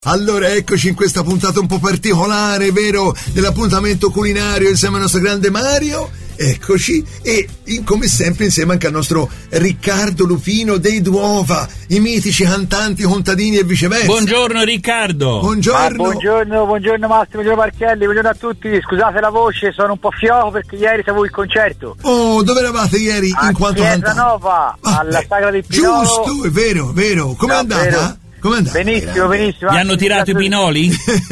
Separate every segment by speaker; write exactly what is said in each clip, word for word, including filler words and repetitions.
Speaker 1: Allora eccoci in questa puntata un po' particolare, vero, dell'appuntamento culinario insieme al nostro grande Mario. Eccoci, e in, come sempre insieme anche al nostro Riccardo Lupino dei Duova, i mitici cantanti contadini e viceversa.
Speaker 2: Buongiorno Riccardo.
Speaker 1: Buongiorno.
Speaker 3: Ah, buongiorno, buongiorno Massimo, buongiorno Marchelli, buongiorno a tutti. Scusate la voce, sono un po' fioco perché ieri stavo il concerto.
Speaker 1: Oh, dove eravate ieri
Speaker 3: a
Speaker 1: in quanto
Speaker 3: Chiesa
Speaker 1: cantanti?
Speaker 3: Nova,
Speaker 1: ah,
Speaker 3: alla
Speaker 1: eh,
Speaker 3: Sagra di Pinolo.
Speaker 1: Giusto, è vero, è vero. Com'è
Speaker 3: No,
Speaker 1: andata?
Speaker 3: vero.
Speaker 1: Com'è andata?
Speaker 3: Benissimo, benissimo.
Speaker 2: Vi hanno tirato i pinoli?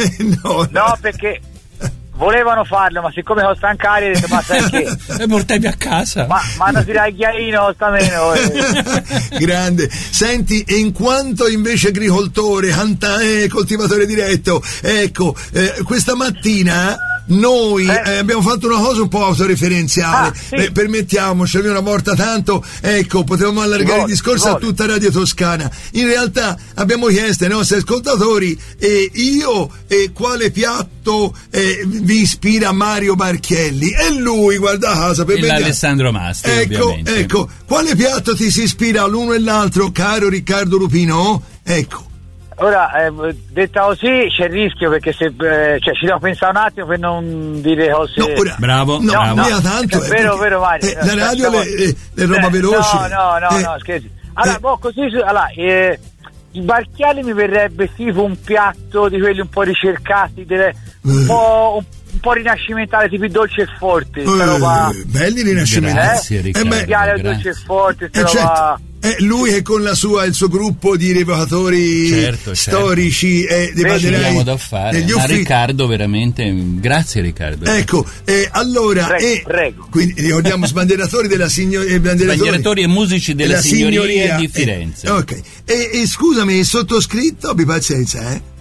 Speaker 1: no,
Speaker 3: No, perché volevano farlo, ma siccome sono stancati, ho detto, ma sai che?
Speaker 2: E portavi a casa.
Speaker 3: Ma mi hanno tirato il ghiaino, sta meno. Eh.
Speaker 1: Grande. Senti, e in quanto invece agricoltore, canta, eh, coltivatore diretto, ecco, eh, questa mattina noi eh. Eh, abbiamo fatto una cosa un po' autoreferenziale.
Speaker 3: Ah, sì.
Speaker 1: eh, permettiamoci una volta tanto, ecco, potevamo allargare il discorso a tutta Radio Toscana. In realtà abbiamo chiesto ai nostri ascoltatori, eh, io eh, quale piatto eh, vi ispira Mario Marchelli, e lui, guarda casa, per vedere.
Speaker 2: Alessandro Mastri,
Speaker 1: ecco,
Speaker 2: ovviamente.
Speaker 1: ecco, quale piatto ti si ispira l'uno e l'altro, caro Riccardo Lupino? Ecco.
Speaker 3: Ora, eh, detta così, c'è il rischio perché se eh, cioè ci devo pensare un attimo per non dire cose.
Speaker 1: No, ora,
Speaker 2: bravo,
Speaker 1: no,
Speaker 2: bravo.
Speaker 1: no, tanto,
Speaker 3: è vero,
Speaker 1: perché,
Speaker 3: vero Mario.
Speaker 1: eh, la radio le, le, le roba
Speaker 3: eh,
Speaker 1: veloce.
Speaker 3: No, no, no,
Speaker 1: eh,
Speaker 3: no, scherzi. Allora,
Speaker 1: eh,
Speaker 3: boh, così, allora, eh, il Marchelli mi verrebbe tipo un piatto di quelli un po' ricercati, delle, un,
Speaker 1: eh.
Speaker 3: po', un, un po' rinascimentale, tipo i dolci e forti.
Speaker 1: eh,
Speaker 3: roba,
Speaker 1: belli rinascimenti.
Speaker 2: Grazie,
Speaker 3: eh?
Speaker 2: Riccardo.
Speaker 1: Eh beh,
Speaker 3: Piale
Speaker 2: grazie.
Speaker 3: dolci e forti,
Speaker 1: Eh,
Speaker 3: sta roba.
Speaker 1: certo. Eh, lui è con la sua, il suo gruppo di rievocatori
Speaker 2: certo,
Speaker 1: storici e dei
Speaker 3: Vedi,
Speaker 1: banderai
Speaker 2: Abbiamo da fare.
Speaker 1: degli
Speaker 2: Ma
Speaker 1: uffici.
Speaker 2: Riccardo, veramente, grazie Riccardo.
Speaker 1: Ecco, eh, allora,
Speaker 3: Prego,
Speaker 1: eh,
Speaker 3: prego.
Speaker 1: quindi ricordiamo sbandieratori della signoria, banderatori,
Speaker 2: Bandieratori e musici della,
Speaker 1: della
Speaker 2: signoria, di Firenze.
Speaker 1: Eh, ok, e, e scusami, il sottoscritto, abbi pazienza, eh.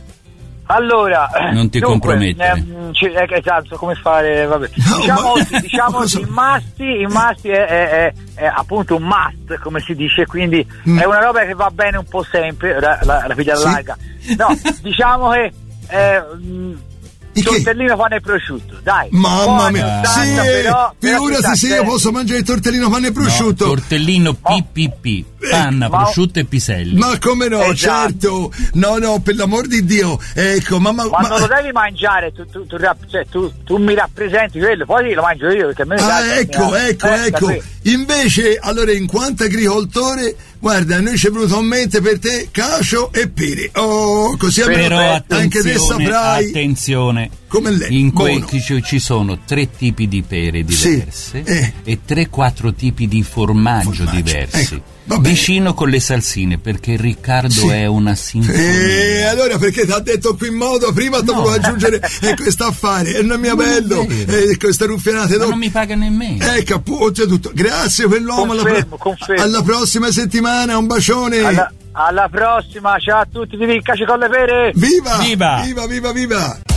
Speaker 3: Allora,
Speaker 2: Non ti
Speaker 3: dunque,
Speaker 2: compromettere.
Speaker 3: ehm, c- eh, esatto, come fare, vabbè.
Speaker 1: No,
Speaker 3: diciamo
Speaker 1: ma-
Speaker 3: diciamo
Speaker 1: cosa-
Speaker 3: il masti, il masti è, è, è, è appunto un must, come si dice, quindi
Speaker 1: Mm.
Speaker 3: è una roba che va bene un po' sempre, la, la, la figlia
Speaker 1: Sì.
Speaker 3: larga. No, diciamo che eh, mh,
Speaker 1: Il che?
Speaker 3: tortellino pane e prosciutto, dai.
Speaker 1: Mamma
Speaker 3: Buono,
Speaker 1: mia,
Speaker 3: tanta,
Speaker 1: sì,
Speaker 3: però, però
Speaker 1: figurati
Speaker 3: ci
Speaker 1: se
Speaker 3: sta
Speaker 1: io
Speaker 3: bene.
Speaker 1: posso mangiare il tortellino pane e prosciutto.
Speaker 2: No, tortellino P P P, panna,
Speaker 3: ma-
Speaker 2: prosciutto e piselli.
Speaker 1: Ma come no,
Speaker 3: Esatto.
Speaker 1: certo, no, no, per l'amor di Dio, ecco, mamma,
Speaker 3: Ma
Speaker 1: ma,
Speaker 3: non lo devi mangiare, tu, tu, tu, rap- cioè, tu, tu mi rappresenti quello, poi lo mangio io perché a me mi
Speaker 1: ah,
Speaker 3: piace,
Speaker 1: ecco,
Speaker 3: eh,
Speaker 1: ecco,
Speaker 3: eh,
Speaker 1: ecco,
Speaker 3: capì?
Speaker 1: invece, allora, in quanto agricoltore, guarda, a noi ci è venuto in mente per te cacio e pere, oh, così
Speaker 2: Però
Speaker 1: abbiamo, anche te
Speaker 2: attenzione,
Speaker 1: saprai,
Speaker 2: attenzione.
Speaker 1: come lei,
Speaker 2: In
Speaker 1: buono.
Speaker 2: quei ci, ci sono tre tipi di pere
Speaker 1: Sì,
Speaker 2: diverse
Speaker 1: eh.
Speaker 2: e tre quattro tipi di formaggio,
Speaker 1: Formaggio,
Speaker 2: diversi.
Speaker 1: ecco, va bene.
Speaker 2: Vicino con le salsine, perché Riccardo
Speaker 1: Sì.
Speaker 2: è una sinfonia.
Speaker 1: E allora perché ti ha detto qui in modo, prima ti
Speaker 2: No.
Speaker 1: volevo aggiungere eh, questo affare, e non mi ha
Speaker 2: Non è
Speaker 1: bello,
Speaker 2: vero.
Speaker 1: eh, queste ruffianate
Speaker 2: Ma
Speaker 1: dopo.
Speaker 2: non mi paga nemmeno.
Speaker 1: Ecco, appunto, tutto. Grazie per l'uomo, alla,
Speaker 3: Confermo, confermo.
Speaker 1: alla prossima settimana, un bacione.
Speaker 3: Alla, alla prossima, ciao a tutti, di ricca, ci con le pere!
Speaker 1: Viva!
Speaker 2: Viva!
Speaker 1: Viva, viva, viva!